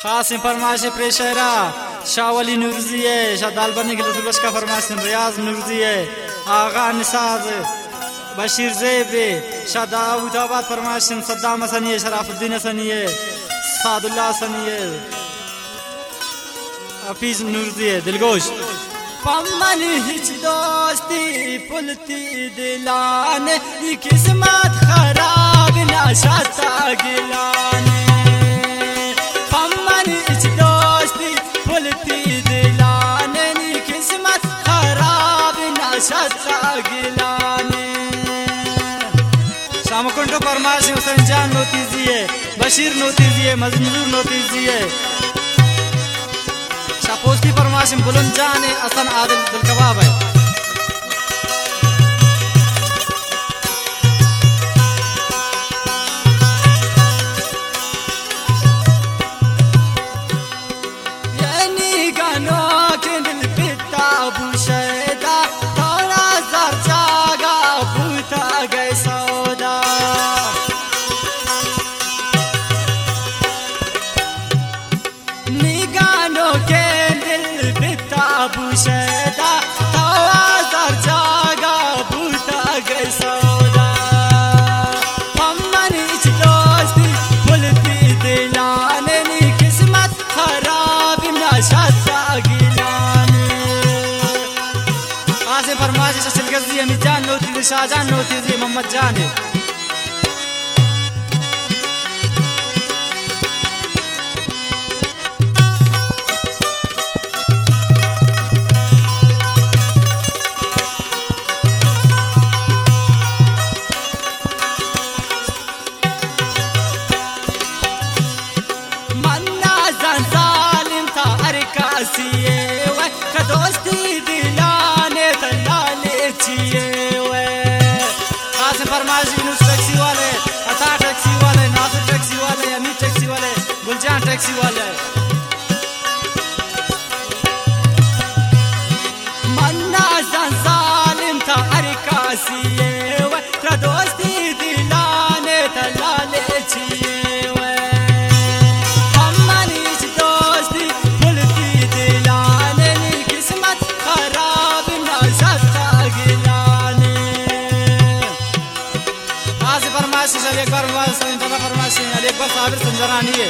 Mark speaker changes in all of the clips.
Speaker 1: खास फरमाइश प्रेशरा शाह वली नूरजी है, शाह दालबनी के लुत्फ का फरमाइश रियाज नूरजी है, आगा निसाज बशीर ज़ैब शाह दाऊदाबाद फरमाइश सद्दाम हसनी है, शराफुद्दीन हसनी है, सादुल्ला हसनी है, हफीज नूरजी है दिलगोश। पम्मन हिच दोस्ती पुलती दिलाने किस्मत खराब ना शाता गिलाने। पम्मन हिच दोस्ती पुलती दिलाने किस्मत खराब ना शाता गिलाने। शामकुंड फरमाइश हुसैन जान नोतीजी है, बशीर नोतीजी है, मजनूर नोतीजी है, शापोस्ती फरमाइश बुलंद जान है, हसन आदिल दिलकबाब है। यानी गानों के दिल पिता बुशैदा थोड़ा सर जागा भूता गए सौदा। निगानों के बुशैदा तवाज़र जागा भूता गए सौदा। पम्मन हिच दोस्ती पुलती दिलाने किस्मत खराब ना शाता गिलाने। आसे फरमाइश सिलगजी अमी जान नोती शाहजान नोती मोहम्मद जान है। दोस्ती दिलाने दलाले चिए वे खास फरमाइश यूनुस टैक्सी वाले, अता टैक्सी वाले, नासिर टैक्सी वाले, अमीर टैक्सी वाले, गुलजान टैक्सी वाले। मन्ना जालिम था अरकासिए वे दोस्ती दिलाने दलाले चिए। एक बार फरमाइश एक बार साबिर संजरानी है।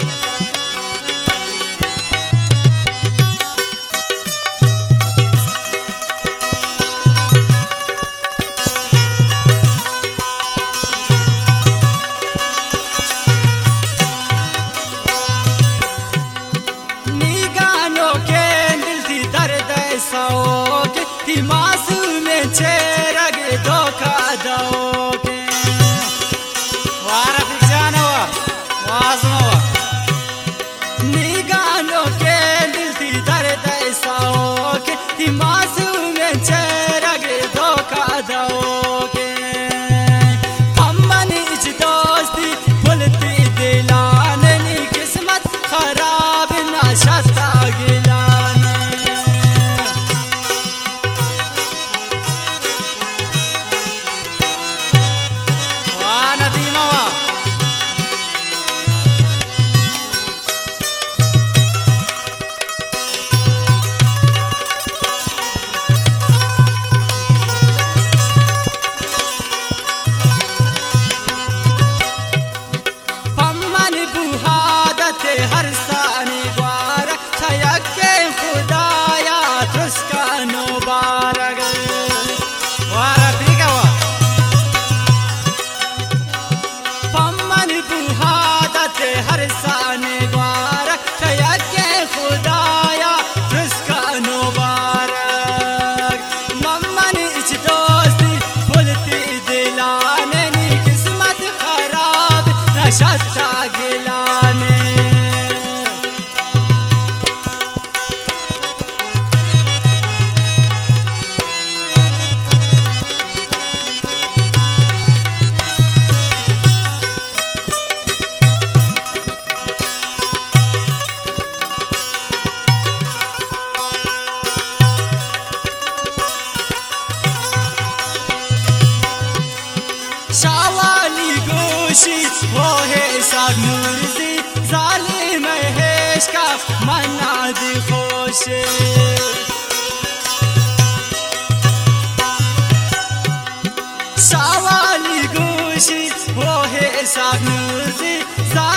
Speaker 1: निगानों के दिल थी दर्द सौके थी मासूम चेहरा धोखा दोगे। निगानों के दिल थी दर्द सौके थी मासूम चेहरा धोखा दोगे। पम्मन हिच दोस्ती पुलती दिलाने किस्मत खराब ना शाता गिलाने। वाह नदीमा वाह। हर सानी बार छयके खुदाया तुस्का नुबारक वारा ठीक है वाह। पम्मन बुहादत हर सानी बार छयके खुदाया तुस्का नुबारक। मम्मन हिच दोस्ती पुलती दिलाने किस्मत खराब ना शाता गिलाने। शाह वाली गोशी वो है ساق نورزی ظالم هشکا منادی خوشه شوالی گوشی و ساق نورزی